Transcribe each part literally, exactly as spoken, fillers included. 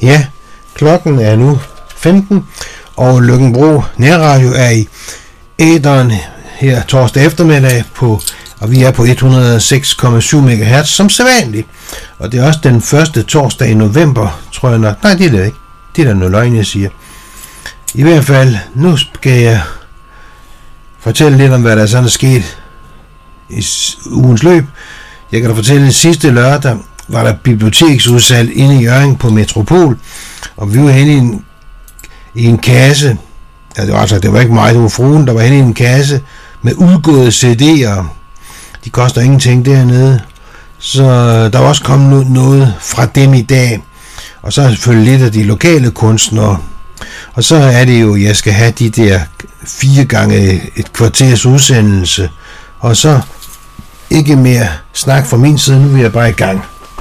Ja, klokken er nu femten, og Løkken-Vrå Nærradio er i æteren her torsdag eftermiddag på, og vi er på et hundrede og seks komma syv megahertz som sædvanligt. Og det er også den første torsdag i november, tror jeg nok. Nej, det er det ikke. Det er da noget løgn, jeg siger. I hvert fald, nu skal jeg fortælle lidt om, hvad der sådan er sket i ugens løb. Jeg kan da fortælle, at sidste lørdag var der biblioteksudsalg inde i Hjørring på Metropol, og vi var henne i en, i en kasse. Ja, det var altså, det var ikke mig, det var fruen, der var henne i en kasse med udgåede C D'er. De koster ingenting dernede. Så der var også kommet noget fra dem i dag. Og så er selvfølgelig lidt af de lokale kunstnere. Og så er det jo, jeg skal have de der fire gange et kvarters udsendelse. Og så ikke mere snak fra min side, nu vil jeg bare i gang.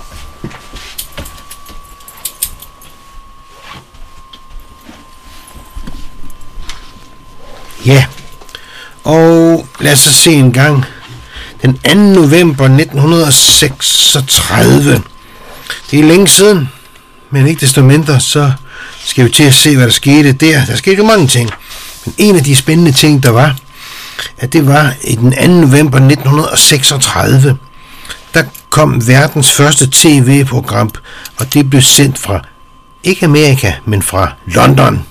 Ja, og lad os så se en gang. Den anden november nitten seksogtredive. Det er længe siden, men ikke desto mindre, så skal vi til at se, hvad der skete der. Der skete jo mange ting. Men en af de spændende ting, der var, at det var i den anden november nitten seksogtredive, der kom verdens første tv-program, og det blev sendt fra, ikke Amerika, men fra London.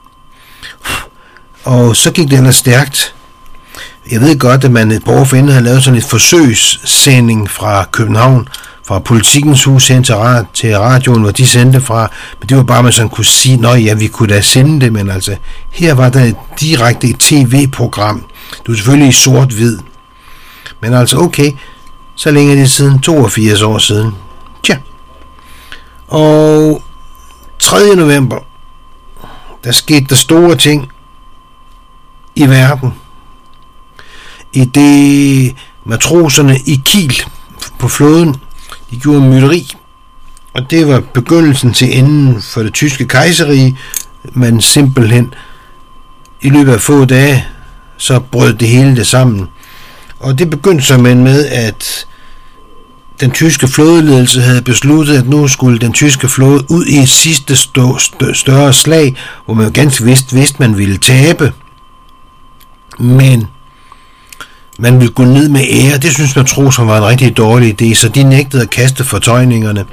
Og så gik det ellers stærkt. Jeg ved godt, at man et par år forinden havde lavet sådan et forsøgssending fra København, fra Politikens Hus hen til, rad- til radioen, hvor de sendte fra, men det var bare, man sådan kunne sige, nå ja, vi kunne da sende det, men altså, her var der et direkte et tv-program. Det var selvfølgelig i sort-hvid. Men altså, okay, så længe er det siden, toogfirs år siden. Tja. Og tredje november, der skete der store ting i verden. I det matroserne i Kiel på floden, de gjorde mytteri, og det var begyndelsen til enden for det tyske kejserrige, men simpelthen i løbet af få dage, så brød det hele det sammen. Og det begyndte så med, at den tyske flådeledelse havde besluttet, at nu skulle den tyske flåde ud i et sidste stå, stø, større slag, hvor man jo ganske vist vidste, man ville tabe. Men man ville gå ned med ære. Det synes man tror, som var en rigtig dårlig idé, så de nægtede at kaste fortøjningerne.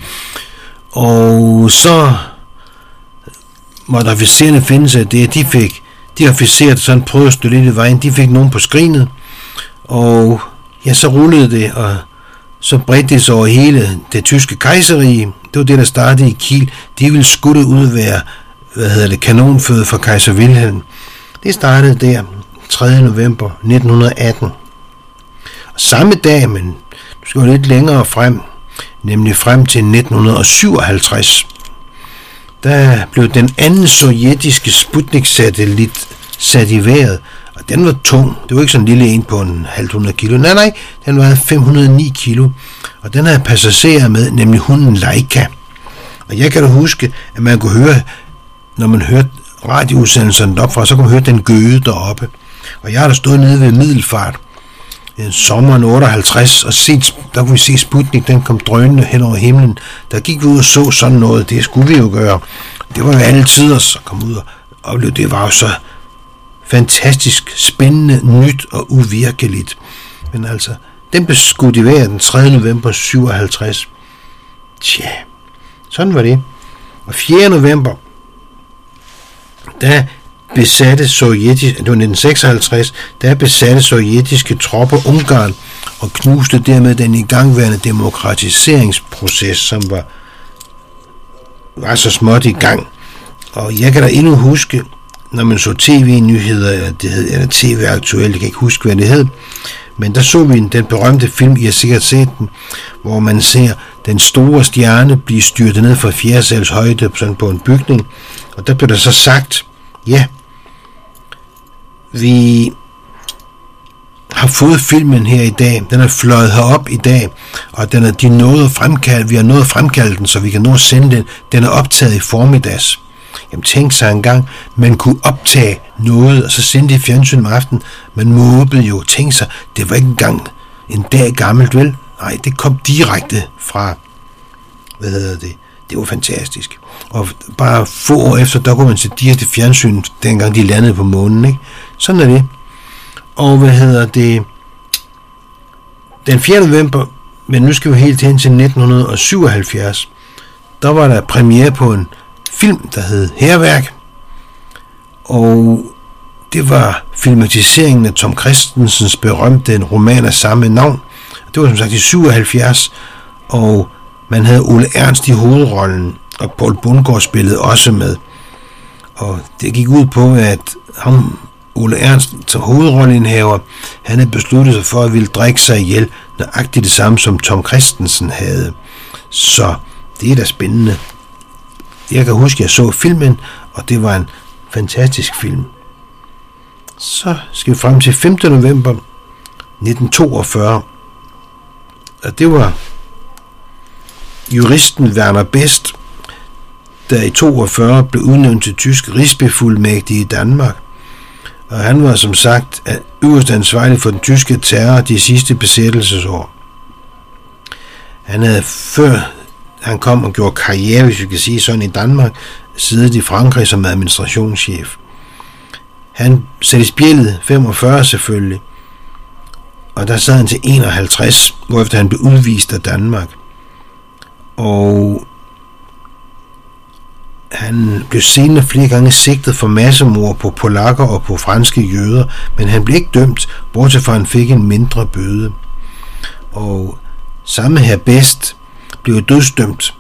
Og så måtte officererne finde sig det, at de fik, de officerer, der sådan prøvede at stå lidt i vejen, de fik nogen på skrinet, og ja, så rullede det, og så bredte det sig over hele det tyske kejserrige. Det var det, der startede i Kiel. De ville skudte udvære, hvad hedder det, kanonføde for kejser Wilhelm. Det startede der tredje november nitten atten. Og samme dag, men du skal jo lidt længere frem, nemlig frem til nitten syvoghalvtreds, der blev den anden sovjetiske Sputnik-satellit sat i vejret, og den var tung. Det var ikke sådan en lille en på en halv hundrede kilo. Nej, nej, den var fem hundrede og ni kilo, og den havde passagerer med, nemlig hunden Laika. Og jeg kan da huske, at man kunne høre, når man hørte radioudsendelserne deroppe fra, så kunne man høre den gøde deroppe. Og jeg har da stået nede ved Middelfart i sommeren otteoghalvtreds, og set, der kunne vi se Sputnik, den kom drønende hen over himlen. Der gik vi ud og så sådan noget, det skulle vi jo gøre. Det var jo alle tiders at komme ud og opleve. Det var jo så fantastisk, spændende, nyt og uvirkeligt. Men altså, den blev skudt i vejret den tredje november syvoghalvtreds. Tja, sådan var det. Og fjerde november, der besatte sovjetiske, det var nitten seksoghalvtreds, der besatte sovjetiske tropper Ungarn og knuste dermed den igangværende demokratiseringsproces, som var, var så småt i gang. Og jeg kan da endnu huske, når man så tv-nyheder, det hed, eller T V-aktuelt, jeg kan ikke huske, hvad det hed, men der så vi den berømte film, I har sikkert set den, hvor man ser den store stjerne blive styrtet ned fra fjerde sals højde sådan på en bygning, og der blev der så sagt, ja, vi har fået filmen her i dag, den er fløjet herop i dag, og den er, de nåede at fremkalde, vi har nået at fremkalde den, så vi kan nå at sende den, den er optaget i formiddags. Jamen tænk sig engang, man kunne optage noget, og så sende det i fjernsyn om aftenen. Man måbede jo, tænk sig, det var ikke engang en dag gammelt, vel? Nej, det kom direkte fra, hvad hedder det, Det var fantastisk. Og bare få år efter, der kunne man se direkte fjernsyn, dengang de landede på månen, ikke? Sådan er det. Og hvad hedder det? Den fjerde november, men nu skal vi helt hen til nitten syvoghalvfjerds, der var der premiere på en film, der hed Hærværk. Og det var filmatiseringen af Tom Kristensens berømte roman af samme navn. Det var som sagt i syvoghalvfjerds, og man havde Ole Ernst i hovedrollen, og Poul Bundgaard spillede også med. Og det gik ud på, at ham, Ole Ernst, som hovedrolleindhaver, han havde besluttet sig for at ville drikke sig ihjel, nøjagtigt det samme som Tom Kristensen havde. Så det er da spændende. Jeg kan huske, at jeg så filmen, og det var en fantastisk film. Så skal vi frem til femte november nitten toogfyrre, og det var juristen Werner Best, der i toogfyrre blev udnævnt til tysk rigsbefuldmægtig i Danmark. Og han var som sagt øverst ansvarlig for den tyske terror de sidste besættelsesår. Han havde før han kom og gjorde karriere, hvis vi kan sige sådan, i Danmark, siddet i Frankrig som administrationschef. Han satte i spjældet femogfyrre selvfølgelig, og der sad han til enoghalvtreds, hvorefter han blev udvist af Danmark. Og han blev senere flere gange sigtet for massemord på polakker og på franske jøder, men han blev ikke dømt, bortset fra han fik en mindre bøde. Og samme her Best blev dødsdømt,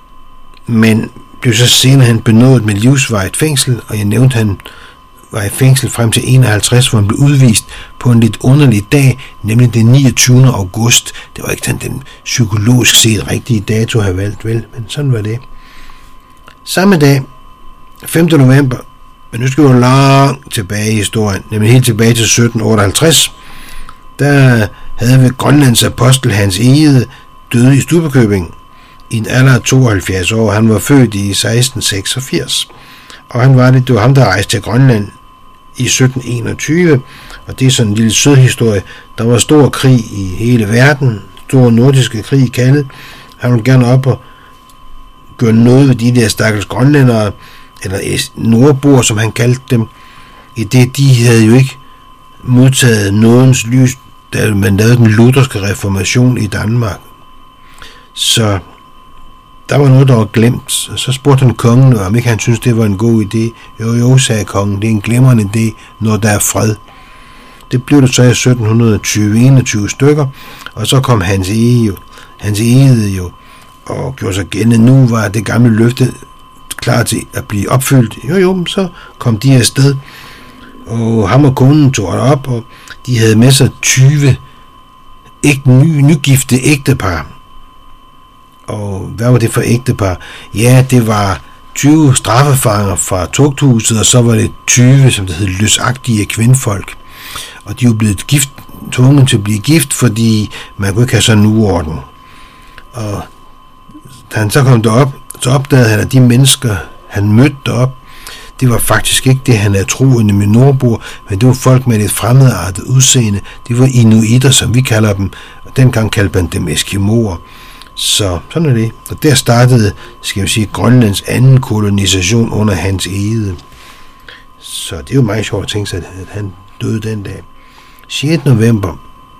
men blev så senere han benådet med livsvarigt fængsel, og jeg nævnte, han var i fængsel frem til enoghalvtreds, hvor han blev udvist på en lidt underlig dag, nemlig den niogtyvende august. Det var ikke den, den psykologisk set rigtige dato, jeg valgt, vel, men sådan var det. Samme dag, femte november, men nu skal vi jo langt tilbage i historien, nemlig helt tilbage til sytten otteoghalvtreds, der havde vi Grønlands apostel Hans Egede døde i Stubbekøbing i en alder af tooghalvfjerds år. Han var født i seksten seksogfirs, og han var det, det var ham, der rejste til Grønland i sytten enogtyve, og det er sådan en lille sød historie. Der var stor krig i hele verden, stor nordiske krig kaldet. Han ville gerne op og gøre noget ved de der stakkels grønlændere, eller nordboer, som han kaldte dem, i det de havde jo ikke modtaget nådens lys, da man lavede den lutherske reformation i Danmark. Så der var noget, der var glemt, og så spurgte han kongen, om ikke han syntes, det var en god idé. Jo, jo, sagde kongen, det er en glimrende idé, når der er fred. Det blev det så i sytten tyve enogtyve stykker, og så kom Hans Egede jo, Hans Egede jo, og gjorde sig gældende. Nu var det gamle løfte klar til at blive opfyldt. Jo, jo, så kom de afsted, og ham og konen tog det op, og de havde med sig tyve ægte, ny, nygifte ægtepar. Og hvad var det for ægtepar? Ja, det var tyve straffefanger fra tugthuset, og så var det tyve, som det hed, løsagtige kvindfolk. Og de var blevet gift, tvunget til at blive gift, fordi man kunne ikke have sådan en uorden. Og da han så kom derop, så opdagede han, at de mennesker, han mødte derop, det var faktisk ikke det, han havde troet med nordboer, men det var folk med et fremmedartet udseende. Det var inuitter, som vi kalder dem, og dengang kaldte man dem eskimoer. Så sådan er det. Og der startede, skal vi sige, Grønlands anden kolonisation under Hans Egede. Så det er jo meget sjovt at tænke sig, at han døde den dag. sjette november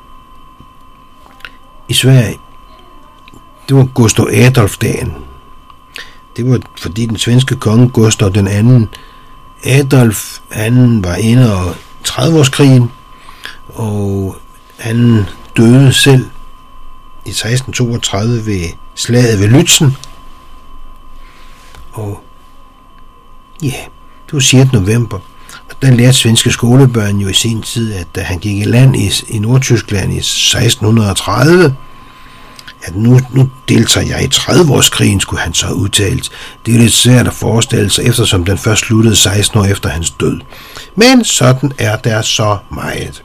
i Sverige, det var Gustav Adolf-dagen. Det var fordi den svenske konge Gustav den anden, Adolf, han var inde og tredive-årskrigen, og han døde selv i seksten toogtredive ved slaget ved Lützen. Og ja, det var sjette november. Og der lærte svenske skolebørn jo i sin tid, at da han gik i land i, i Nordtyskland i seksten tredive, at nu, nu deltager jeg i tredive-årskrigen, skulle han så have udtalt. Det er lidt svært at forestille sig, eftersom den først sluttede seksten år efter hans død. Men sådan er der så meget.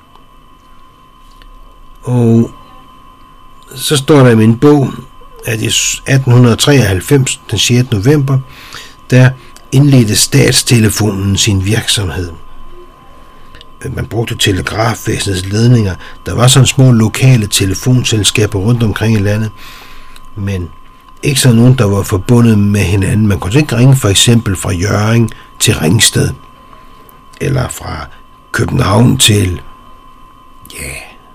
Og så står der i min bog, at i atten treoghalvfems, den sjette november, der indledte statstelefonen sin virksomhed. Man brugte telegrafvæsenets ledninger. Der var sådan små lokale telefonselskaber rundt omkring i landet. Men ikke sådan nogen, der var forbundet med hinanden. Man kunne ikke ringe for eksempel fra Hjørring til Ringsted, eller fra København til ja,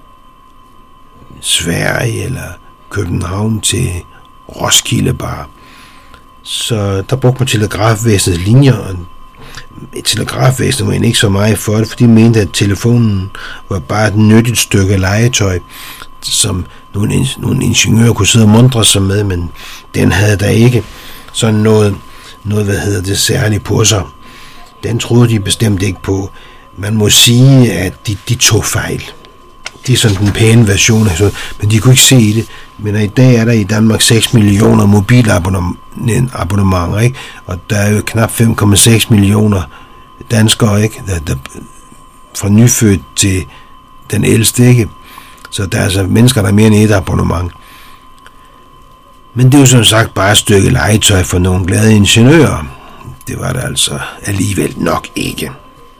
Sverige, eller København til Roskilde bare. Så der brugte man telegrafvæsenets linjer, og telegrafvæsenet var ikke så meget for det, fordi de mente, at telefonen var bare et nyttigt stykke legetøj, som nogle, nogle ingeniører kunne sidde og mundre sig med, men den havde der ikke sådan noget, noget hvad hedder det, særligt på sig. Den troede de bestemt ikke på. Man må sige, at de, de tog fejl. Det er sådan den pæne version, men de kunne ikke se det. Men i dag er der i Danmark seks millioner mobilabonnementer, ikke? Og der er jo knap fem komma seks millioner danskere, ikke? Der, der, fra nyfødt til den ældste, ikke? Så der er altså mennesker, der er mere end et abonnement. Men det er jo som sagt bare et stykke legetøj for nogle glade ingeniører. Det var det altså alligevel nok ikke.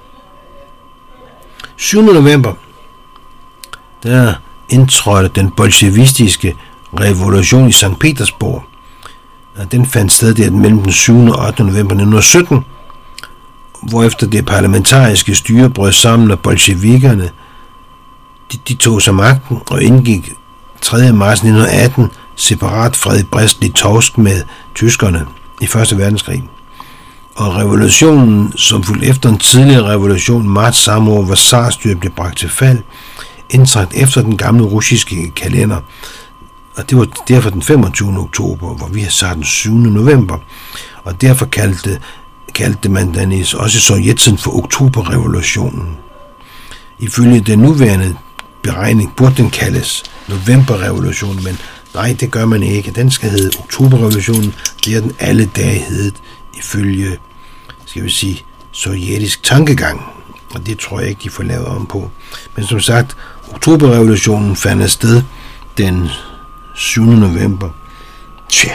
syvende november, der indtrådte den bolsjevistiske revolution i Sankt Petersborg. Og den fandt sted der mellem den syvende og ottende november nitten sytten, hvorefter det parlamentariske styre brød sammen, og bolsjevikerne de, de tog sig magten og indgik tredje marts nitten atten separat fred i Brest-Litovsk med tyskerne i første verdenskrig. Og revolutionen, som fulgte efter en tidligere revolution marts samme år, hvor zarstyret blev bragt til fald, indtrådt efter den gamle russiske kalender. Og det var derfor den femogtyvende oktober, hvor vi har sagt den syvende november. Og derfor kaldte, kaldte man den også i Sovjettiden for oktoberrevolutionen. Ifølge den nuværende beregning burde den kaldes novemberrevolutionen, men nej, det gør man ikke. Den skal hedde oktoberrevolutionen. Det er den alle dage heddet ifølge, skal vi sige, sovjetisk tankegang. Og det tror jeg ikke, de får lavet om på. Men som sagt, oktoberrevolutionen fandt sted den syvende november. Tja.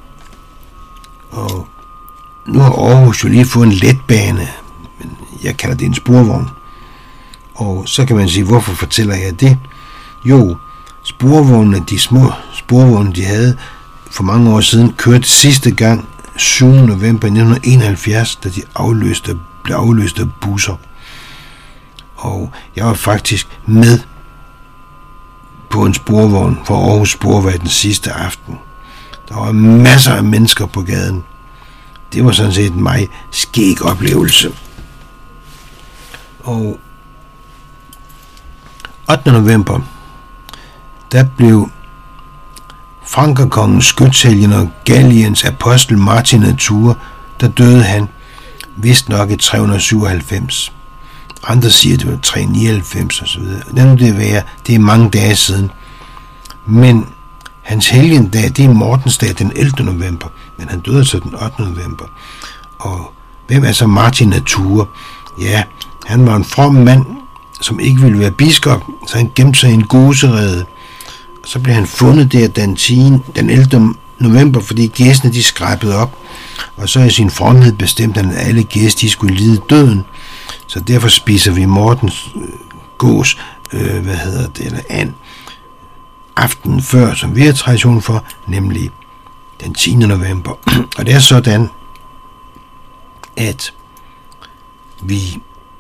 Og nu har Aarhus jo lige fået en letbane, men jeg kalder det en sporvogn. Og så kan man sige, hvorfor fortæller jeg det? Jo, sporvognene, de små sporvogne, de havde for mange år siden, kørte sidste gang syvende november nitten enoghalvfjerds, da de afløste, blev afløst af busser. Og jeg var faktisk med på en sporvogn for Aarhus Sporvej den sidste aften. Der var masser af mennesker på gaden. Det var sådan set en meget skæg oplevelse. Og ottende november, der blev frankerkongens skytshelgen og Galliens apostel Martin af Tours, der døde han vist nok i tre hundrede syvoghalvfems. Andre siger, det var tre hundrede nioghalvfems og så videre. Lad nu det være, det er mange dage siden. Men hans helgendag, det er Mortensdag den ellevte november, men han døde så den ottende november. Og hvem er så Martin af Tours? Ja, han var en from mand, som ikke ville være biskop, så han gemte sig i en gåserede. Og så blev han fundet der den, tiende, den ellevte november, fordi gæstene de skrabede op, og så i sin fromhed bestemte han, at alle gæster de skulle lide døden. Så derfor spiser vi Mortens øh, gås, øh, hvad hedder det, eller and, aftenen før, som vi har tradition for, nemlig den tiende november. Og det er sådan, at vi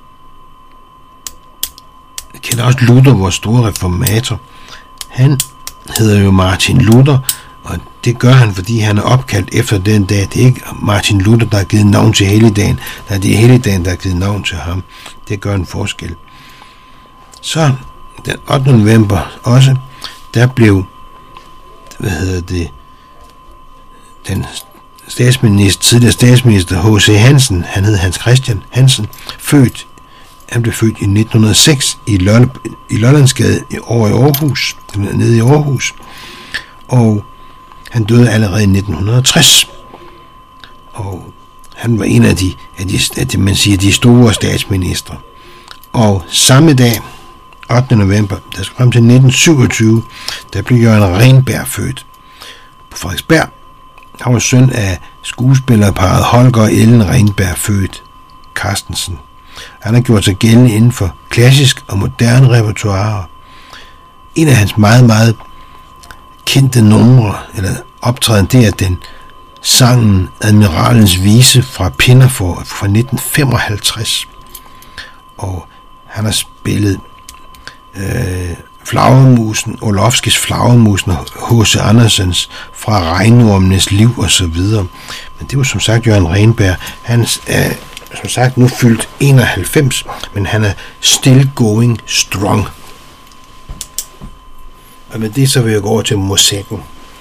kender også Luther, vores store reformator. Han hedder jo Martin Luther, og det gør han, fordi han er opkaldt efter den dag. Det er ikke Martin Luther, der har givet navn til helligdagen. Nej, det er helligdagen, der har givet navn til ham. Det gør en forskel. Så den ottende november også, der blev, hvad hedder det, den statsminister, tidligere statsminister H C Hansen, han hed Hans Christian Hansen, født. Han blev født i nitten hundrede og seks i, Loll- i Lollandsgade over i Aarhus, nede i Aarhus, og han døde allerede i nitten hundrede og tres. Og han var en af de, af de, af de, man siger, de store statsministre. Og samme dag, ottende november, der skal frem til nitten syvogtyve, der blev Jørgen Renberg født på Frederiksberg. Han var søn af skuespillerparret Holger og Ellen Renberg, født Carstensen. Han har gjort sig gældende inden for klassisk og moderne repertoire. En af hans meget, meget kendte numre, eller optræden, det er den sangen Admiralens Vise fra Pinafore fra nitten femoghalvtreds. Og han har spillet øh, Flagermusen, Orlovskis Flagermusen og H C Andersens Fra Regnormenes Liv og så videre. Men det var som sagt Jørgen Renberg. Han er som sagt nu fyldt enoghalvfems, men han er still going strong. Og med det så vil jeg gå over til musikken.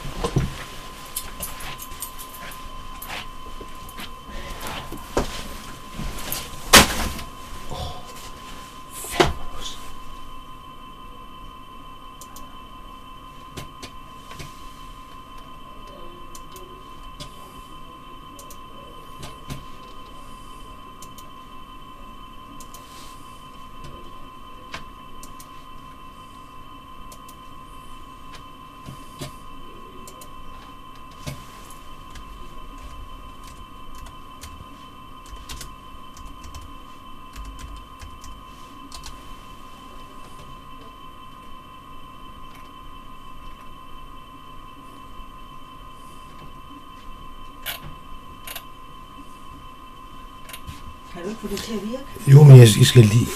Kan du ikke få det til at virke? Jo, men jeg, jeg skal lige...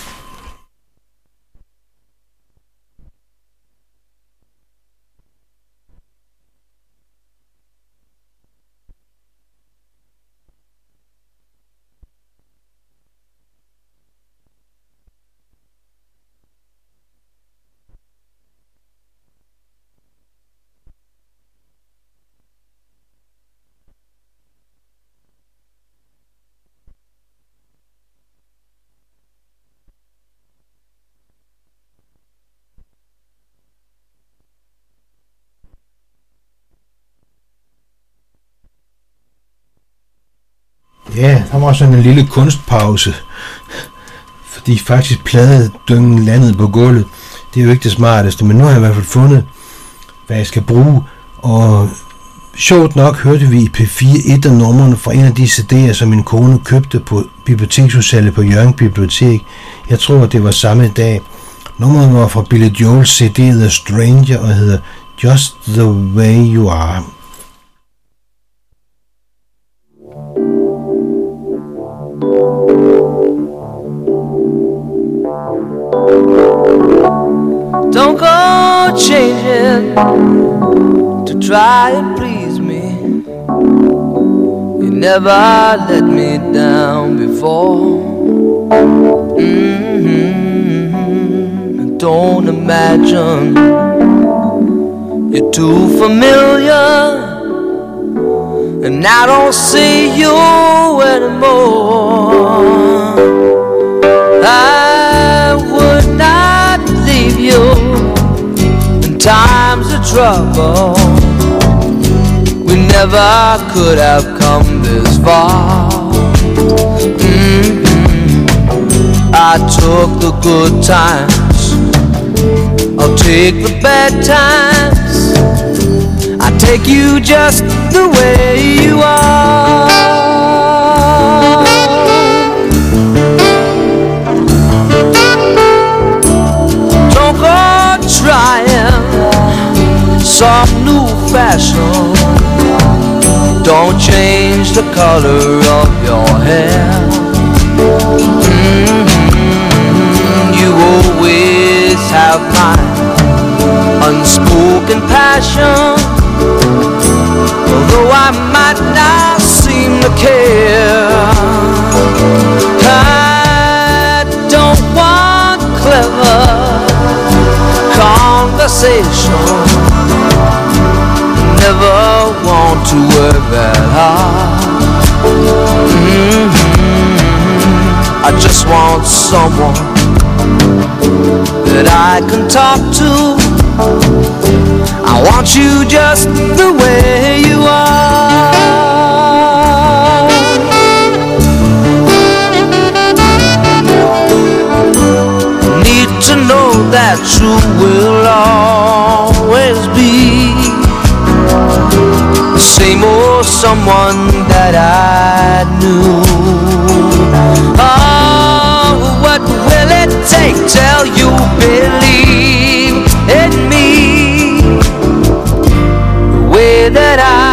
Ja, der var sådan en lille kunstpause, fordi faktisk pladedyngen landede på gulvet. Det er jo ikke det smarteste, men nu har jeg i hvert fald fundet, hvad jeg skal bruge. Og sjovt nok hørte vi i P fire et af numrene fra en af de C D'er, som min kone købte på biblioteksudsalget på Hjørring Bibliotek. Jeg tror, det var samme dag. Nummeret var fra Billy Joel's C D The Stranger og hedder Just the Way You Are. Don't go changing to try and please me. You never let me down before. Mm-hmm. Don't imagine you're too familiar, and I don't see you anymore. I would not leave you in times of trouble. We never could have come this far. Mm-hmm. I took the good times, I'll take the bad times. I take you just the way you are. Don't go trying some new fashion. Don't change the color of your hair. Mm-hmm. You always have my unspoken passion. Although I might not seem to care, I don't want clever conversation. Never want to work that hard. Mm-hmm. I just want someone that I can talk to. I want you just the way you are. Need to know that you will always be the same old someone that I knew. Oh, what will it take till you believe in me the way that I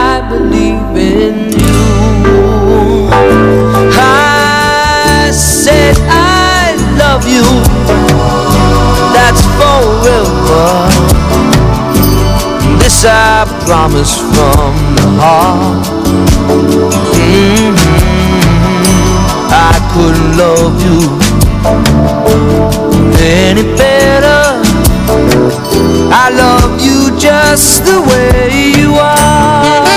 I promise from the heart. Mm-hmm. I couldn't love you any better. I love you just the way you are.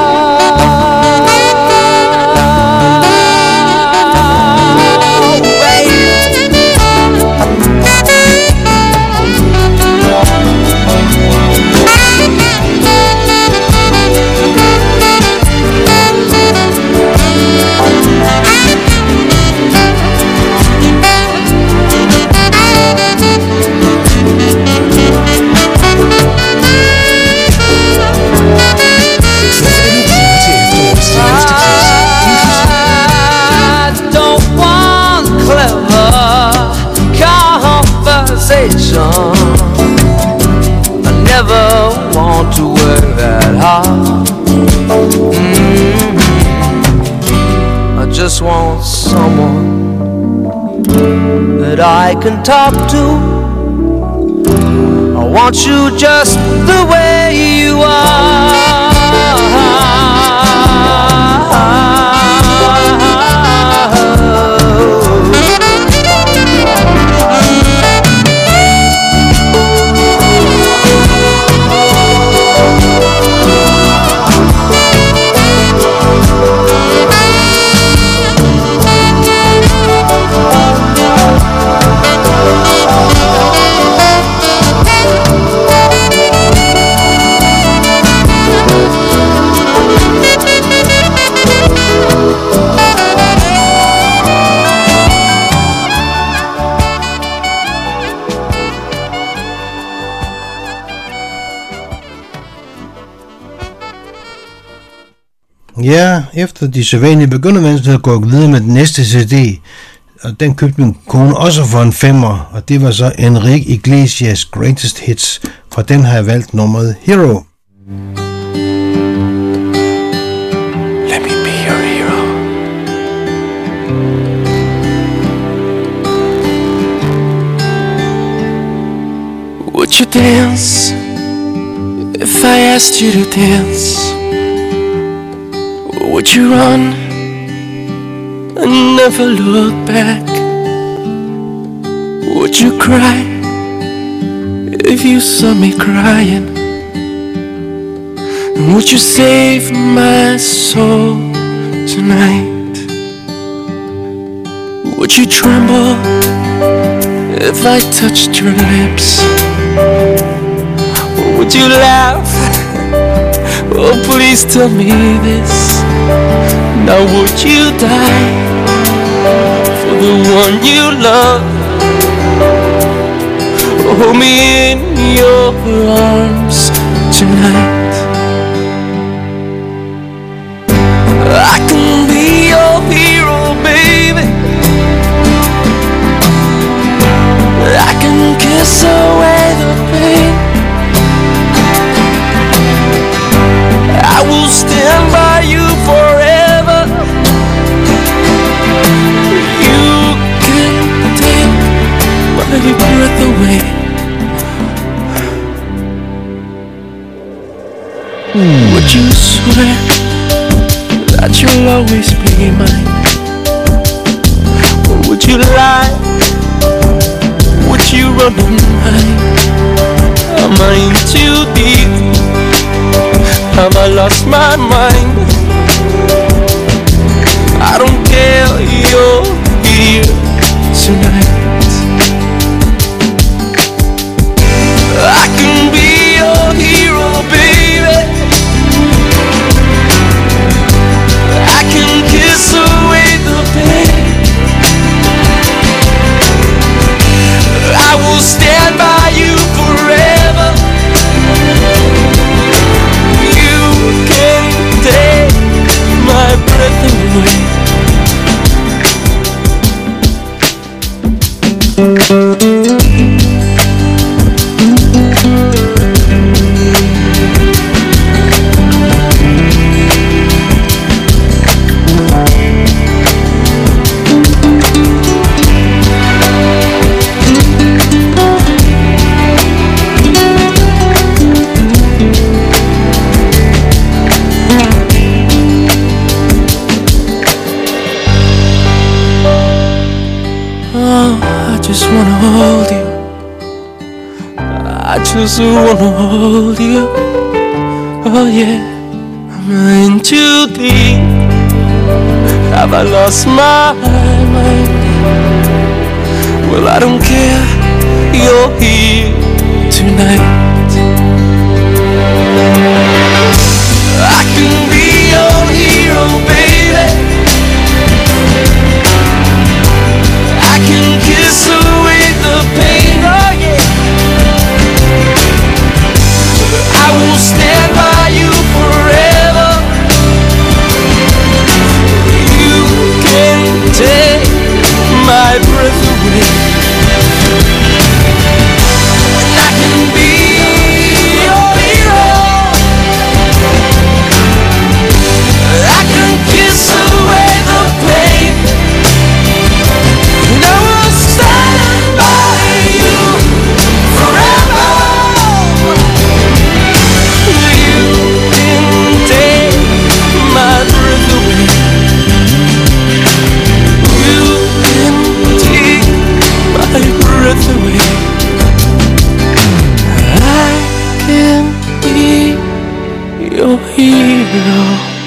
I never want to work that hard. Mm-hmm. I just want someone that I can talk to. I want you just the way you are. Ja, efter de sædvanlige begyndervenster går jeg videre med den næste C D, og den købte min kone også for en femmer, og det var så Enrique Iglesias Greatest Hits. Fra den har jeg valgt nummeret Hero. Let me be your hero. Would you dance if I asked you to dance? Would you run and never look back? Would you cry if you saw me crying? And would you save my soul tonight? Would you tremble if I touched your lips? Or would you laugh? Oh, please tell me this. Now would you die for the one you love? Hold me in your arms tonight. I can be your hero, baby. I can kiss away the pain. I will stand by you forever. You can take my breath away. Would you swear that you'll always be mine? Or would you lie? Would you run and hide? Am I in too deep? Have I lost my mind? I don't care, you're here tonight. I can be your hero, baby. I can kiss away the pain. I will stand by you forever. You can take my breath away. I just wanna hold you. I just wanna hold you. Oh yeah, I'm in too deep. Have I lost my mind? Well, I don't care, you're here tonight. I can be your hero, baby. I can kiss away the pain, oh yeah. I will stand by you forever. You can take my breath away. And I can be your hero. I can kiss away the pain. And I will stand by you forever. You can take my breath away. You can take my breath away. I can be your hero.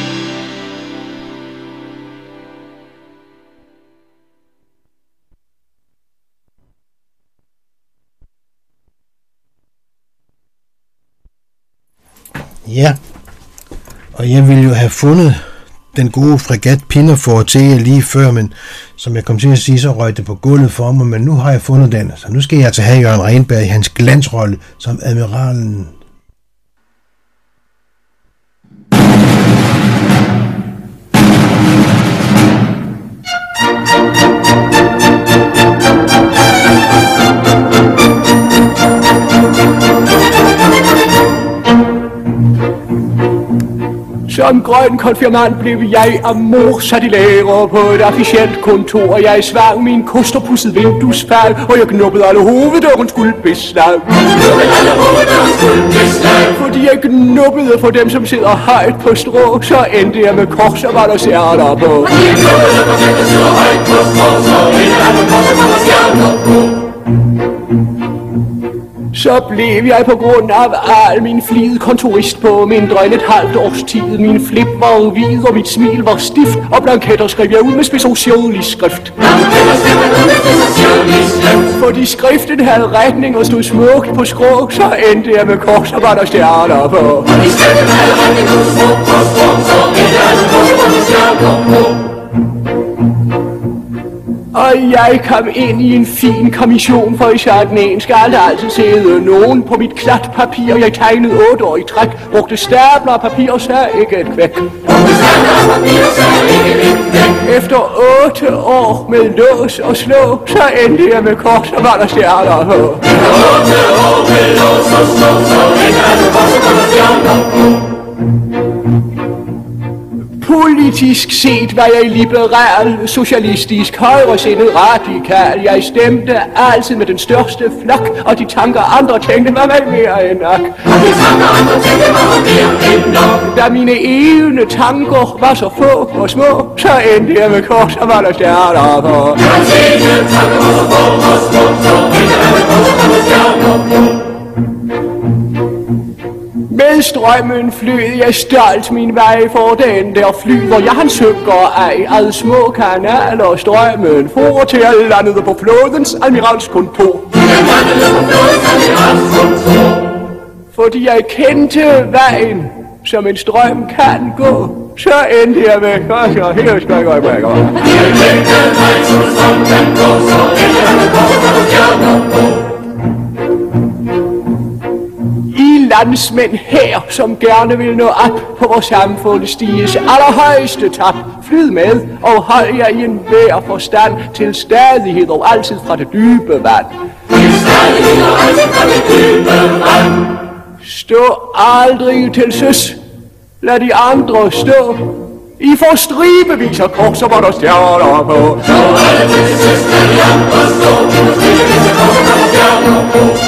Ja, og jeg ville jo have fundet den gode fregat Pinafore til jer lige før, men som jeg kom til at sige, så røg det på gulvet for mig, men nu har jeg fundet den, så nu skal jeg til have Jørgen Renberg i hans glansrolle som admiralen. Som grøn konfirmand blev jeg af mor sat i lære på et officielt kontor. Jeg svang min kosterpudset vinduesfald, og jeg knuppede alle hoveddøren skulle beslag. Fordi jeg knuppede for dem, som sidder højt på strå, så endte jeg med kors og var der stjerner på. Så blev jeg på grund af al min flid kontorist på mindre end et halvt års tid. Min flip var hvid, og mit smil var stift, og blanketter skrev jeg ud med speciallig skrift. Fordi skriften havde retning og stod smukt på skrå, så endte jeg med kors og var der stjerner på. Fordi skriften havde retning og stod smukt på skrå, så endte jeg med kors og var der stjerner på. Og jeg kom ind i en fin kommission, for i sådan en skal der altid sidde nogen på mit klat papir. Jeg tegnede otte år i træk, brugte stabler og papir og sagde ikke et kvæk. Efter otte år med lås og slå, så endte jeg med kors og var der stjerner på. Efter otte år med lås og slå, så endte jeg med kors og var der stjerner på. Politisk set var jeg liberal, socialistisk, højresindet, radikal. Jeg stemte altid med den største flok, og de tanker andre tænkte var mig mere end nok. Og de tanker andre tænkte var mere end nok. Da mine evne tanker var så få og små, så endte jeg med kors og var der stjerner på. Da mine evne tanker var så få og små, så endte jeg med kors og var der stjerner på. Med strømmen flød jeg stolt min vej for den der fly, hvor jeg han søger af ad små kanaler og strømmen for til at landede på flådens admiralskontor. Fordi jeg kendte vejen, som en strøm kan gå, så endte jeg med kors og her skal jeg gå i brækker. Jeg kendte vejen, som en strøm kan gå, så endte jeg med kors og stjerner på. Landsmænd her, som gerne vil nå op på vores samfund stiges allerhøjeste top. Flyd med og hold jer i en hver forstand til stadighed og altid fra det dybe vand. Til stadighed og altid fra det dybe vand. Stå aldrig til søs. Lad de andre stå. I får stribevis af kors, og hvor der stjerner på. Stå aldrig til søs. Lad de andre stå. I får stribevis af kors, og hvor der stjerner på.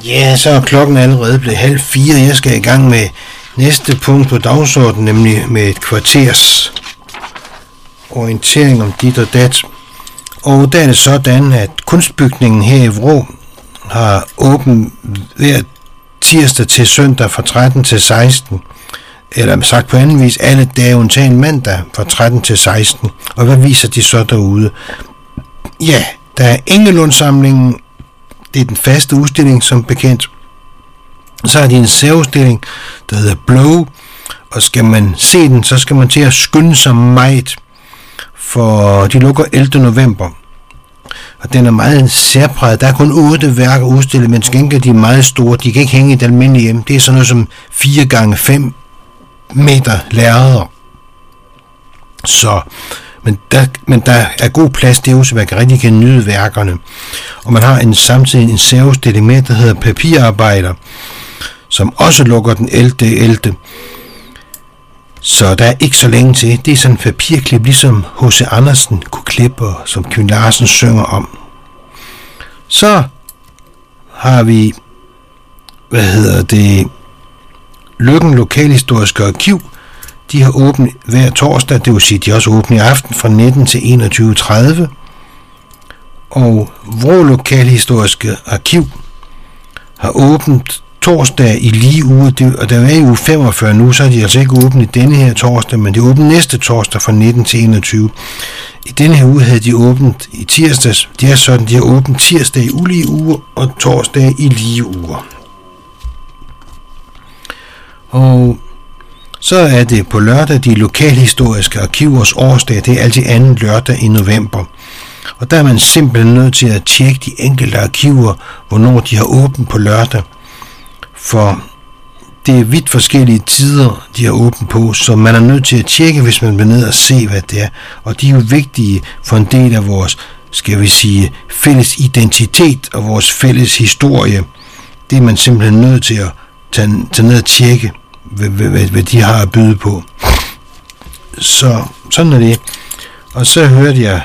Ja, så er klokken allerede blevet halv fire. Jeg skal i gang med næste punkt på dagsordenen, nemlig med et kvarters orientering om dit og dat. Og der er det sådan, at kunstbygningen her i Vrå har åbent hver tirsdag til søndag fra tretten til seksten. Eller sagt på anden vis, alle dage undtagen mandag fra tretten til seksten. Og hvad viser de så derude? Ja, der er Engelundsamlingen. Det er den faste udstilling, som bekendt. Så er de en særudstilling, der hedder Blow. Og skal man se den, så skal man til at skynde sig meget. For de lukker ellevte november. Og den er meget særpræget. Der er kun otte værker udstillet, men skænker de er meget store. De kan ikke hænge i et almindeligt hjem. Det er sådan noget som fire gange fem meter lærreder. Så, men der, men der er god plads derude, så man kan rigtig kan nyde værkerne. Og man har en, samtidig en særudstilling med, der hedder Papirarbejder, som også lukker den ellevte ellevte Så der er ikke så længe til. Det er sådan en papirklip, ligesom H C Andersen kunne klippe, som Kim Larsen synger om. Så har vi, hvad hedder det, Løkken Lokalhistoriske Arkiv. De har åbent hver torsdag, det vil sige, de er også åbne i aften fra nitten til enogtyve tredive. Og Vrå Lokalhistoriske Arkiv har åbent torsdag i lige uge, og der er i uge femogfyrre nu, så er de altså ikke åbent i denne her torsdag, men de er åbent næste torsdag fra nitten til enogtyve. I denne her uge havde de åbent i tirsdags. Det er sådan, de har åbent tirsdag i ulige uger og torsdag i lige uger. Og så er det på lørdag de lokalhistoriske arkivers årsdag. Det er altid anden lørdag i november. Og der er man simpelthen nødt til at tjekke de enkelte arkiver, hvornår de har åbent på lørdag. For det er vidt forskellige tider, de har åbent på, så man er nødt til at tjekke, hvis man vil ned og se, hvad det er. Og de er jo vigtige for en del af vores, skal vi sige, fælles identitet og vores fælles historie. Det er man simpelthen nødt til at tage, tage ned og tjekke, hvad, hvad, hvad de har at byde på. Så sådan er det. Og så hørte jeg,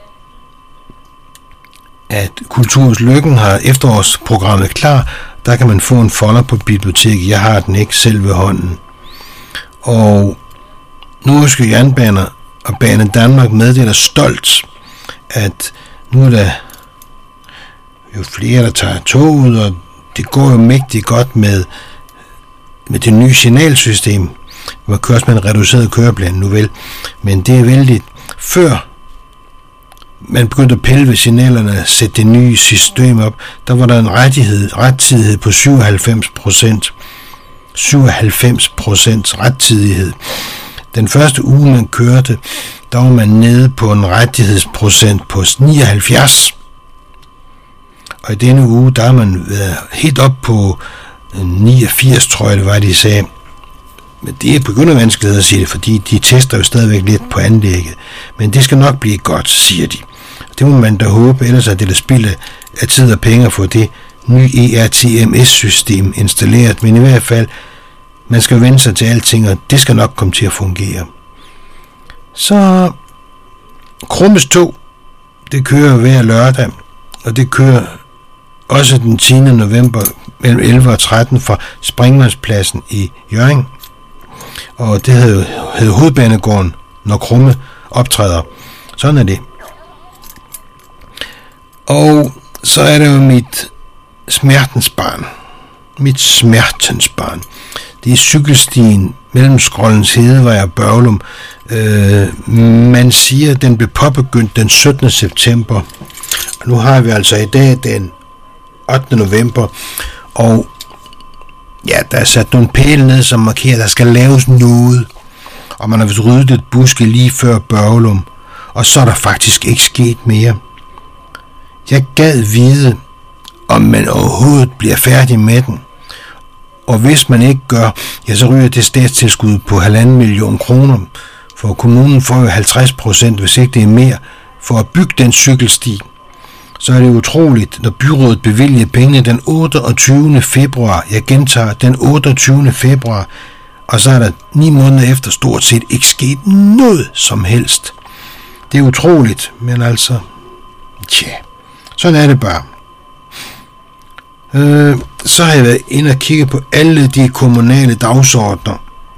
at Kulturens Løkken har efterårsprogrammet klar. Der kan man få en folder på biblioteket. Jeg har den ikke selv ved hånden. Og Nordjyske Jernbaner og Bane Danmark meddeler stolt, at nu er der jo flere, der tager toget, og det går jo mægtigt godt med, med det nye signalsystem. Man køres med en reduceret køreplan nu vel, men det er vældigt. Før man begyndte at pille ved signalerne og sætte det nye system op, der var der en rettighed, rettidighed på syvoghalvfems procent. syvoghalvfems procent rettidighed. Den første uge, man kørte, der var man nede på en rettighedsprocent på nioghalvfjerds. Og i denne uge, der er man været helt op på niogfirs, tror jeg det var, de sagde. Men det er begyndervanskeligt at sige det, fordi de tester jo stadigvæk lidt på anlægget. Men det skal nok blive godt, siger de. Det må man da håbe, ellers er det der spilde af tid og penge for det nye E R T M S-system installeret. Men i hvert fald, man skal vende sig til alting, og det skal nok komme til at fungere. Så Krummes tog, det kører hver lørdag, og det kører også den tiende november mellem elleve og tretten fra Springvandspladsen i Hjørring. Og det hedder, hedder Hovedbanegården, når Krumme optræder. Sådan er det. Og så er det jo mit smertensbarn. Mit smertensbarn. Det er cykelstien mellem Skroldens Hedevej og Børglum. Øh, man siger, at den blev påbegyndt den syttende september. Og nu har vi altså i dag den ottende november. Og ja, der er sat nogle pæle ned, som markerer, at der skal laves noget. Og man har vist ryddet et buske lige før Børglum. Og så er der faktisk ikke sket mere. Jeg gad vide, om man overhovedet bliver færdig med den. Og hvis man ikke gør, ja, så ryger det statstilskud på halvanden million kroner. For kommunen får jo halvtreds procent, hvis ikke det er mere, for at bygge den cykelsti. Så er det utroligt, når byrådet bevilger pengene den otteogtyvende februar. Jeg gentager, den otteogtyvende februar. Og så er der ni måneder efter stort set ikke sket noget som helst. Det er utroligt, men altså, tja, sådan er det bare. Øh, så har jeg været inde og kigge på alle de kommunale dagsordner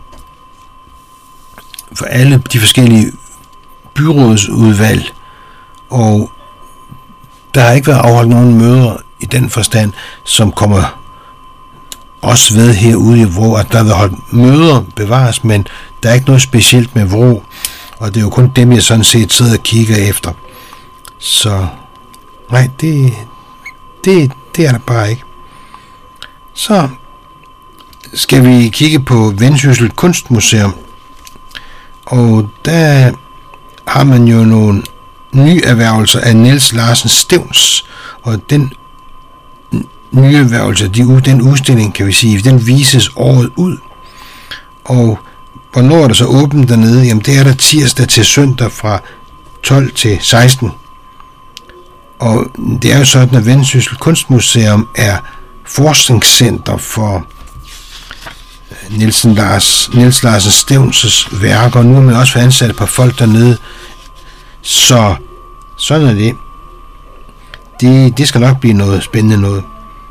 for alle de forskellige byrådsudvalg, og der har ikke været afholdt nogen møder i den forstand, som kommer også ved herude i Vrå, at der har været holdt møder bevares, men der er ikke noget specielt med Vrå, og det er jo kun dem, jeg sådan set sidder og kigger efter. Så nej, det, det, det er der bare ikke. Så skal vi kigge på Vendsyssel Kunstmuseum, og der har man jo nogle nye erhvervelser af Niels Larsen Stevns, og den nye erhvervelse, de, den udstilling, kan vi sige, den vises året ud. Og hvornår er der så åbent dernede? Jamen det er der tirsdag til søndag fra tolv til seksten. Og det er jo sådan, at Vendsyssel Kunstmuseum er forskningscenter for Nielsen Lars, Niels Larsen Stevns' værker, og nu har man også fået ansat et par folk dernede. Så sådan er det. Det, det skal nok blive noget spændende noget.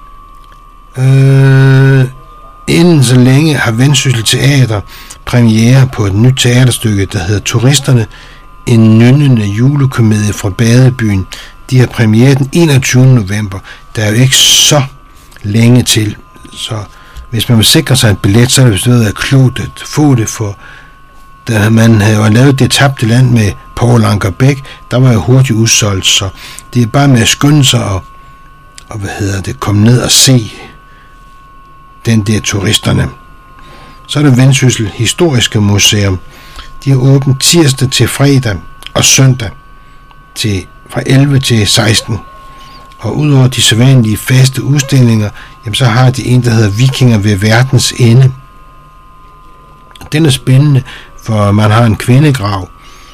Øh, inden så længe har Vendsyssel Teater premiere på et nyt teaterstykke, der hedder Turisterne, en nynnende julekomedie fra Badebyen. De har premiere den enogtyvende november. Der er jo ikke så længe til, så hvis man vil sikre sig en billet, så er det bestemt at klogt at få det, for da man havde jo lavet Det tabte land med Poul Anker Bech, der var jo hurtigt udsolgt, så det er bare med at skynde sig og, og hvad hedder det, komme ned og se den der Turisterne. Så er der Vendsyssel Historiske Museum. De er åbent tirsdag til fredag og søndag til, fra elleve til seksten. Og udover de sædvanlige faste udstillinger, jamen så har de en, der hedder Vikinger ved verdens ende. Den er spændende, for man har en kvindegrav,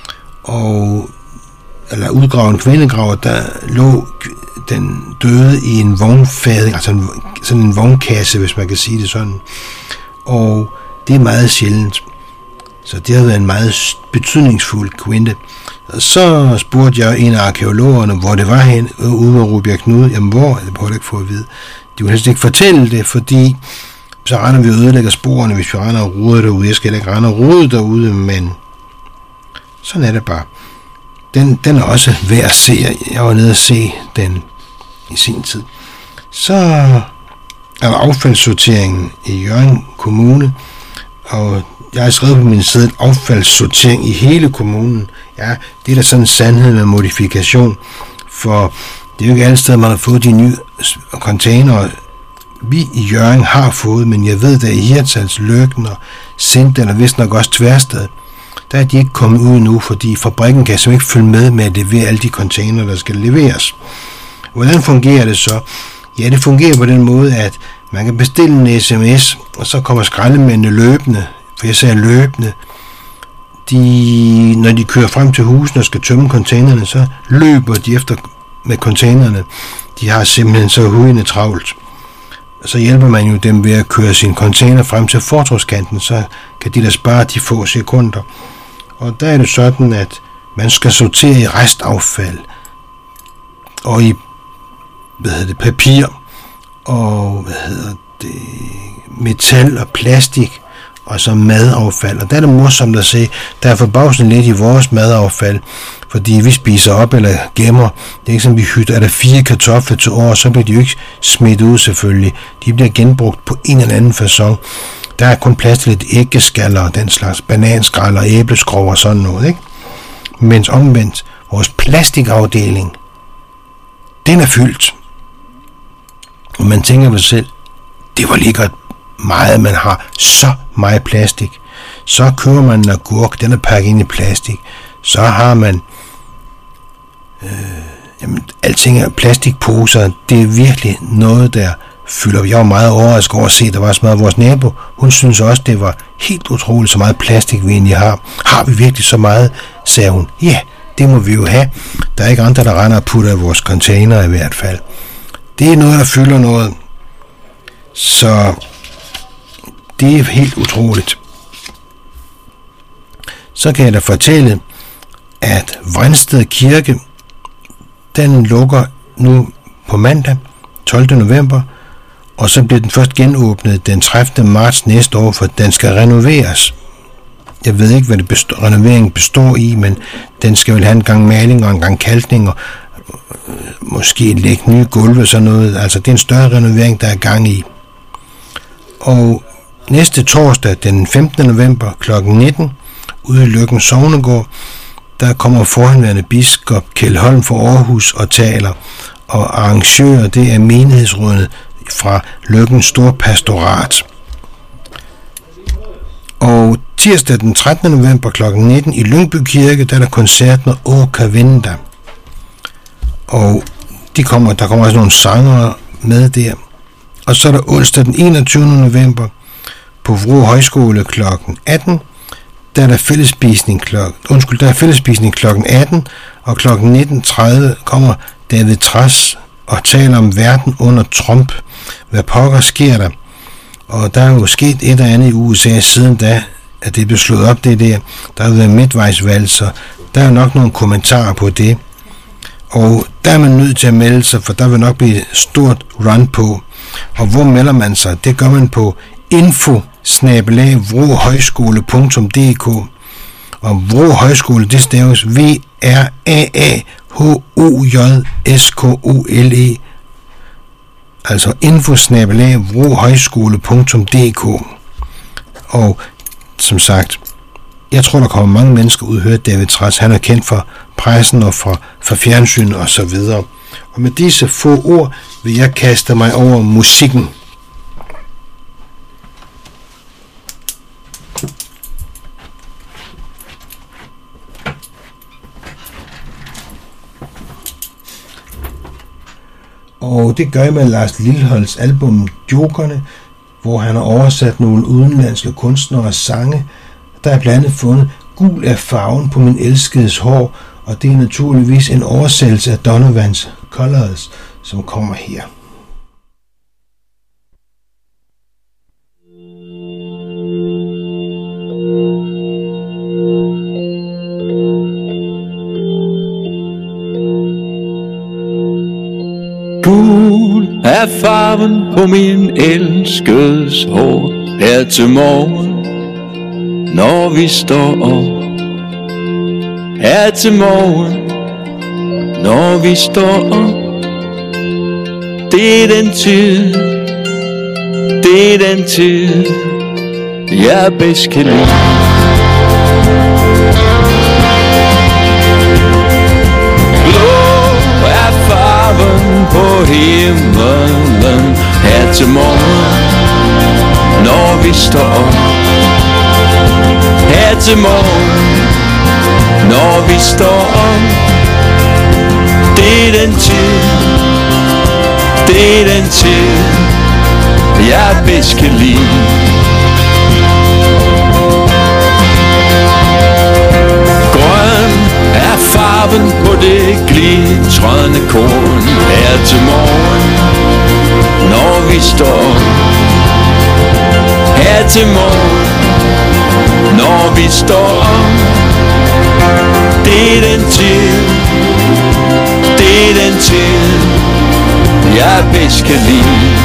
og eller udgravet en kvindegrav, der lå den døde i en vognfad, altså en, sådan en vognkasse, hvis man kan sige det sådan. Og det er meget sjældent. Så det har været en meget betydningsfuld kvinde. Og så spurgte jeg en af arkeologerne, hvor det var hen, ude med Rubjerg Knud. Jamen hvor? Det prøvede jeg ikke få at vide. De kunne helst ikke fortælle det, fordi så render vi og ødelægger sporene, hvis vi render og ruder derude. Jeg skal ikke rende og rude derude, men sådan er det bare. Den, den er også værd at se. Jeg var nede og se den i sin tid. Så er der affaldssorteringen i Hjørring Kommune, og jeg har skrevet på min side affaldssortering i hele kommunen. Ja, det er da sådan en sandhed med modifikation, for det er jo ikke alle steder, man har fået de nye containere. Vi i Hjørring har fået, men jeg ved, der i Hirtshals, Løkken og Sindal, eller vist nok også Tværsted, der er de ikke kommet ud endnu, fordi fabrikken kan simpelthen ikke følge med med at levere alle de containere, der skal leveres. Hvordan fungerer det så? Ja, det fungerer på den måde, at man kan bestille en sms, og så kommer skraldemændene løbende, for jeg sagde løbende. De, når de kører frem til husene og skal tømme containerne, så løber de efter med containerne. De har simpelthen så hudende travlt. Og så hjælper man jo dem ved at køre sin container frem til fortovskanten, så kan de da spare de få sekunder. Og der er det sådan, at man skal sortere i restaffald, og i hvad hedder det, papir, og hvad hedder det, metal og plastik, og så madaffald. Og der er det morsomt at se, der er forbavsende lidt i vores madaffald, fordi vi spiser op eller gemmer. Det er ikke som vi hytter, er der fire kartofler til år, så bliver de jo ikke smidt ud selvfølgelig. De bliver genbrugt på en eller anden facon. Der er kun plads til lidt æggeskaller og den slags bananskrald og æbleskrog og sådan noget, ikke? Mens omvendt, vores plastikafdeling, den er fyldt. Og man tænker ved sig selv, det var lige godt meget, man har så meget plastik. Så køber man en agurk, den er pakket ind i plastik. Så har man øh, jamen, alting er plastikposer. Det er virkelig noget, der fylder. Jeg var meget overrasket over at se, at der var så meget af vores nabo. Hun synes også, det var helt utroligt, så meget plastik vi egentlig har. Har vi virkelig så meget, sagde hun. Ja, det må vi jo have. Der er ikke andre, der render og putter i vores container i hvert fald. Det er noget, der fylder noget. Så det er helt utroligt. Så kan jeg da fortælle, at Vrensted Kirke, den lukker nu på mandag, tolvte november, og så bliver den først genåbnet den tredivte marts næste år, for den skal renoveres. Jeg ved ikke, hvad det består, renoveringen består i, men den skal vel have en gang maling og en gang kalkning, og øh, måske lægge nye gulve og sådan noget. Altså, det er en større renovering, der er gang i. Og næste torsdag, den femtende november klokken nitten, ude i Løkken Sognegård, der kommer forhenværende biskop Kjeld Holm fra Aarhus og taler, og arrangører, det er menighedsrådet fra Løkken Storpastorat. Og tirsdag den trettende november klokken nitten i Lyngby Kirke, der er der koncert med Åka Vinda. Og de kommer, der kommer også nogle sangere med der. Og så er der onsdag den enogtyvende november på Vrå Højskole klokken atten, der er der fællesspisning klokken, undskyld, der er fællesspisning klokken atten, og klokken nitten tredive kommer David Trads og taler om verden under Trump. Hvad pokker sker der? Og der er jo sket et eller andet i U S A siden da, at det blev slået op det der. Der har været midtvejsvalg, så der er nok nogle kommentarer på det. Og der er man nødt til at melde sig, for der vil nok blive stort run på. Og hvor melder man sig? Det gør man på info snabel-a vrohøjskole punktum d k. Og Vrå Højskole, det staves V R A A H O J S K O L E. Altså info snabel-a vrohøjskole punktum d k. Og som sagt, jeg tror, der kommer mange mennesker ud og høre David Trads. Han er kendt for pressen og for, for fjernsyn og så videre. Og med disse få ord vil jeg kaste mig over musikken. Og det gør jeg med Lars Lilholts album Jokerne, hvor han har oversat nogle udenlandske kunstneres sange. Der er blandt andet fundet Gul er farven på min elskedes hår, og det er naturligvis en oversættelse af Donovans Colors, som kommer her. Gul er farven på min elskedes hår her til morgen, når vi står op. Her til morgen, når vi står op. Det er den tid, det er den tid, jeg bedst kan lide. På himmelen her til morgen, når vi står op. Her til morgen, når vi står op. Det er den tid, det er den tid, jeg bedst kan lide. Er farven på det glitrende korn her til morgen, når vi står. Her til morgen, når vi står. Det er den tid, det er den tid, jeg bedst kan lide.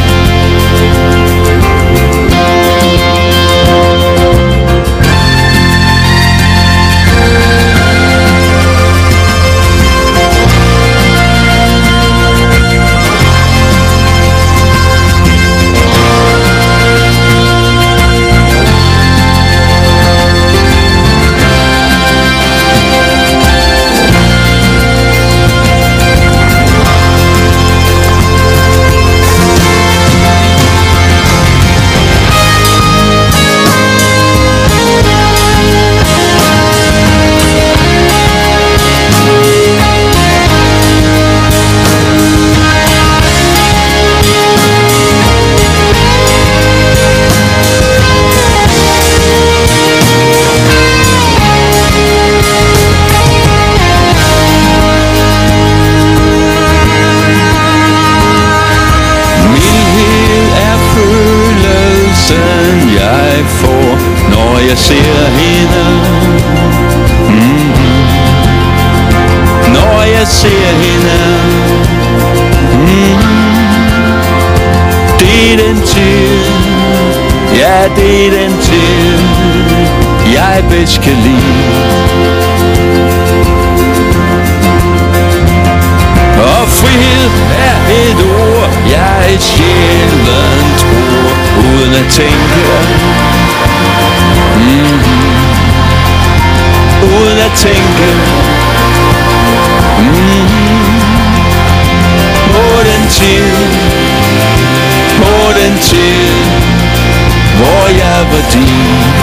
det er den tid, jeg bedst kan lide. Og frihed er et ord, jeg sjældent tror, uden at tænke. Mm-hmm. Uden at tænke. Mm-hmm. På den tid, på den tid, hvor jeg var din.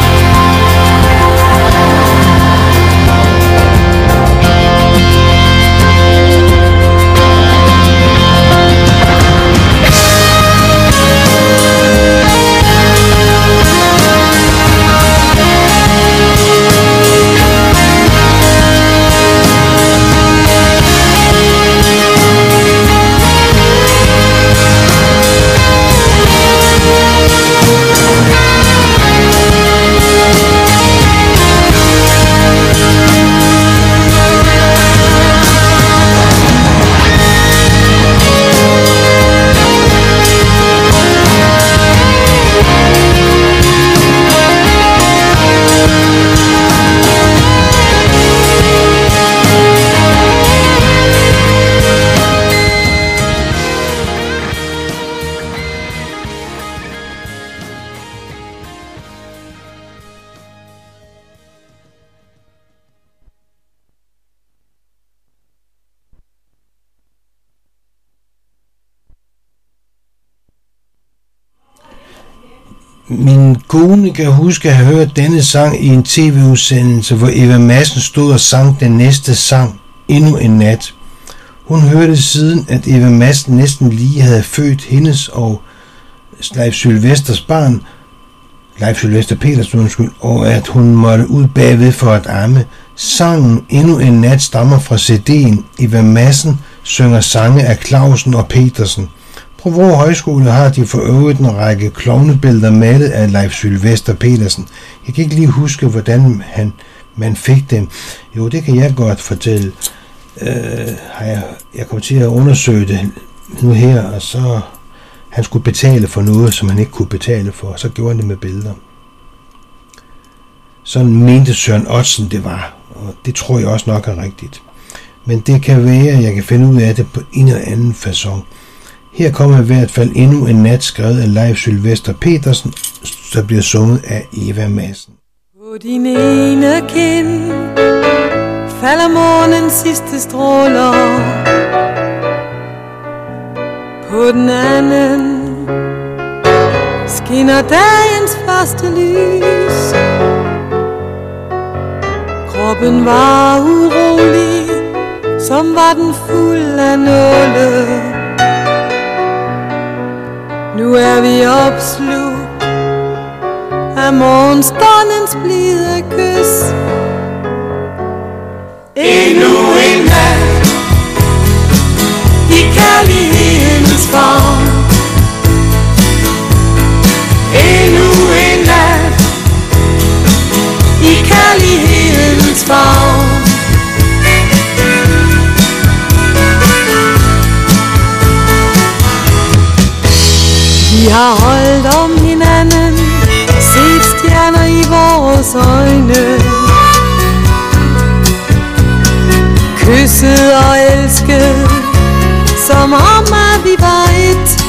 Min kone kan huske at have hørt denne sang i en tv-udsendelse, hvor Eva Madsen stod og sang den næste sang, Endnu en nat. Hun hørte siden, at Eva Madsen næsten lige havde født hendes og Leif Sylvesters barn, Leif Sylvester Petersen, undskyld, og at hun måtte ud bagved for at amme. Sangen Endnu en nat stammer fra C D'en. Eva Madsen synger sange af Clausen og Petersen. På Vrå Højskole har de for øvrigt en række klovnebilleder malet af Leif Sylvester Petersen. Jeg kan ikke lige huske, hvordan han, man fik dem. Jo, det kan jeg godt fortælle. Øh, jeg, jeg kom til at undersøge det nu her, og så han skulle betale for noget, som han ikke kunne betale for. Så gjorde han det med billeder. Sådan mente Søren Ottsen, det var. Og det tror jeg også nok er rigtigt. Men det kan være, at jeg kan finde ud af det på en eller anden facon. Her kommer i hvert fald Endnu en nat, skrevet af Leif Sylvester Petersen, der bliver sunget af Eva Madsen. På din ene kind falder månens sidste stråler, på den anden skinner dagens første lys. Kroppen var urolig, som var den fuld af nåle. Nu er vi opslugt af morgenstundens blide kys. Endnu en nat i kærlighedens favn. Endnu en nat i kærlighedens favn. Vi har holdt om hinanden, set stjerner i vores øjne, kysset og elsket, som om at vi var et.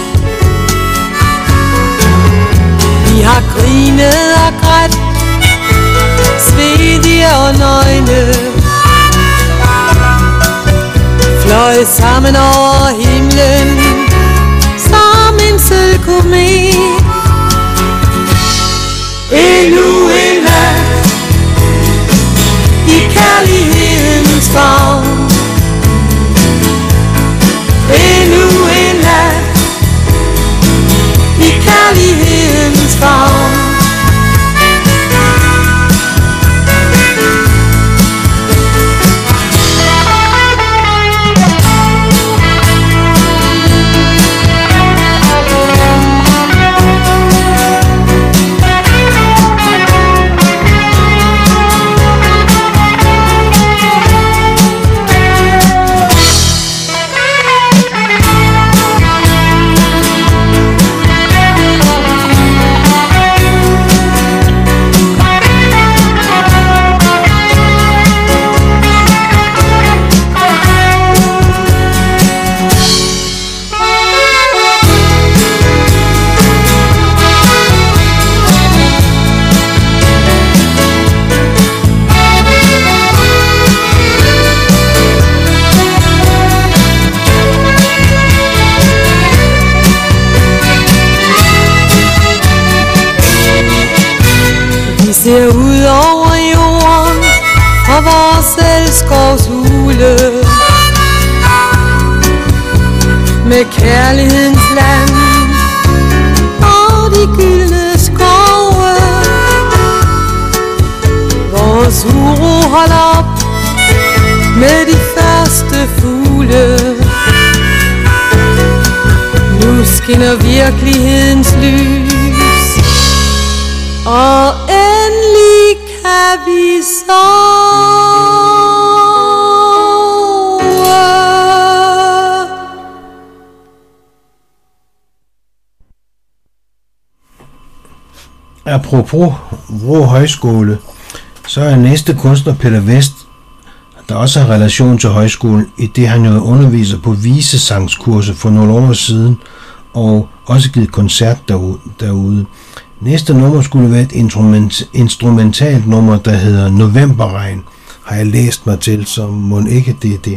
Vi har grinet og grædt, svedige og nøgne, fløjet sammen over himlen som en sølvkomet. Endnu en nat i kærlighedens favn. Endnu en nat i kærlighedens favn. første fugle. Nu skinner virkelighedens lys, og endelig kan vi sove. Apropos Vrå Højskole, så er næste kunstner Peter Vest, der også har relation til højskolen, i det han jo underviser på visesangskurser for nogle år siden, og også givet koncert derude. Næste nummer skulle være et instrument, instrumentalt nummer, der hedder Novemberregn, har jeg læst mig til, så må ikke det er det.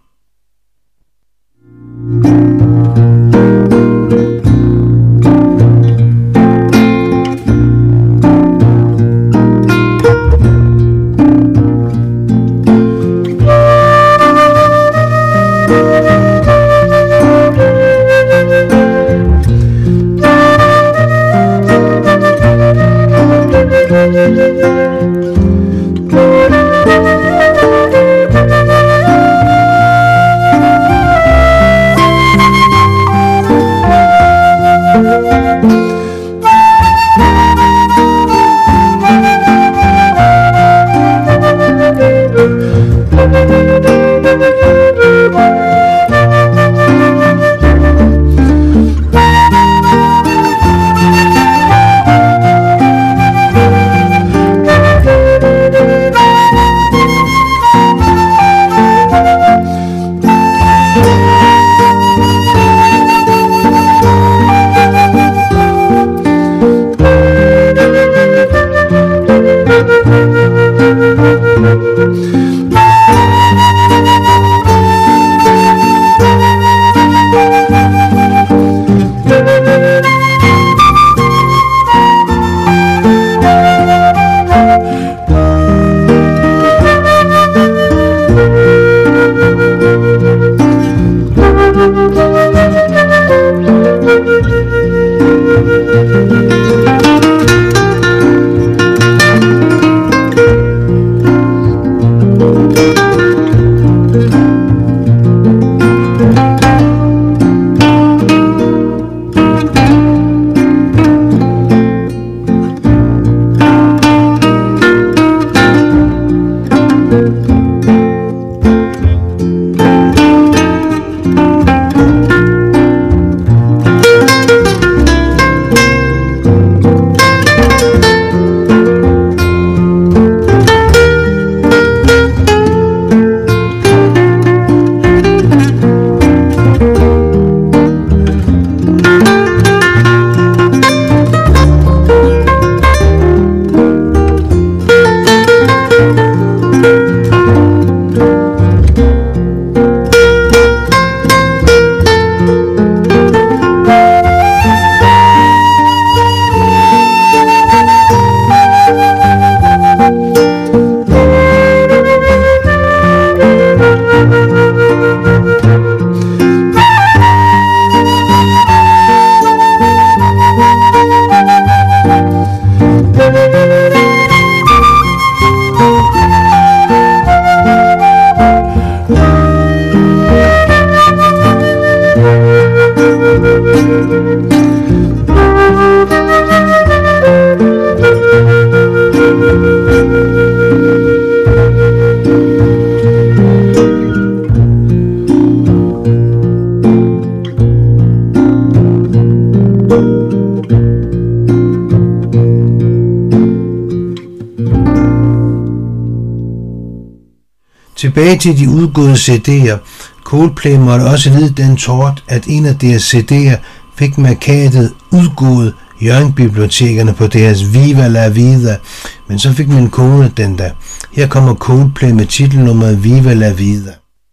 Tilbage til de udgåede C D'er. Coldplay måtte også lide den tort, at en af deres C D'er fik markatet udgået Hjørring-bibliotekerne på deres Viva la Vida, men så fik min kone den der. Her kommer Coldplay med titelnummeret Viva la Vida.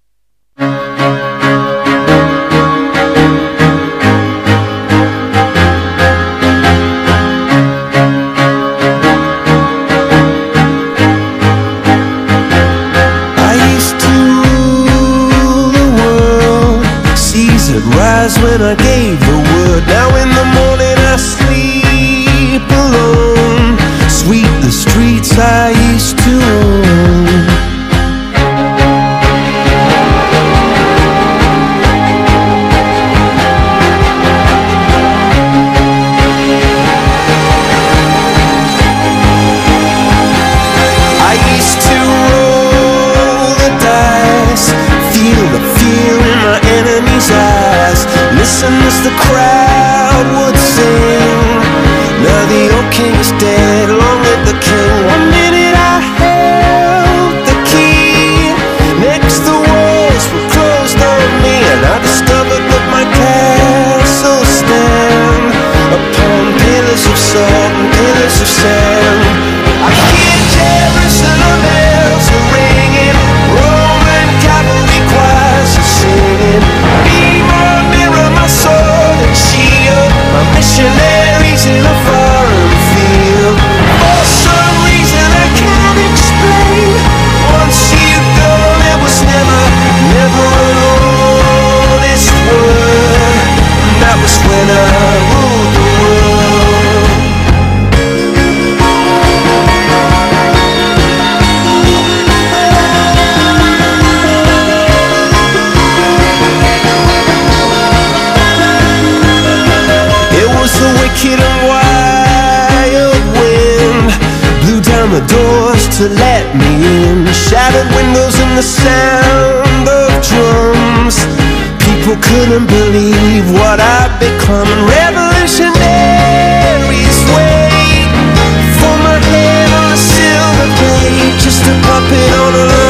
When I gave the word, now in the morning I sleep alone. Sweep the streets I used to own. listen as the crowd would sing. Now the old king is dead, long live the king. One minute I held the key, next the walls were closed on me, and I discovered that my castle stand upon pillars of salt and pillars of sand. I hear Jerusalem bells are ringing, Roman cavalry choirs are singing. Be my mirror, my sword and shield, my missionaries in a foreign field. For some reason I can't explain, once you go there was never, never an honest word. And that was when I ruled the world. It was the wicked and wild wind blew down the doors to let me in, shattered windows and the sound of drums. People couldn't believe what I'd become, and revolutionaries wait for my head on a silver plate, just a puppet on a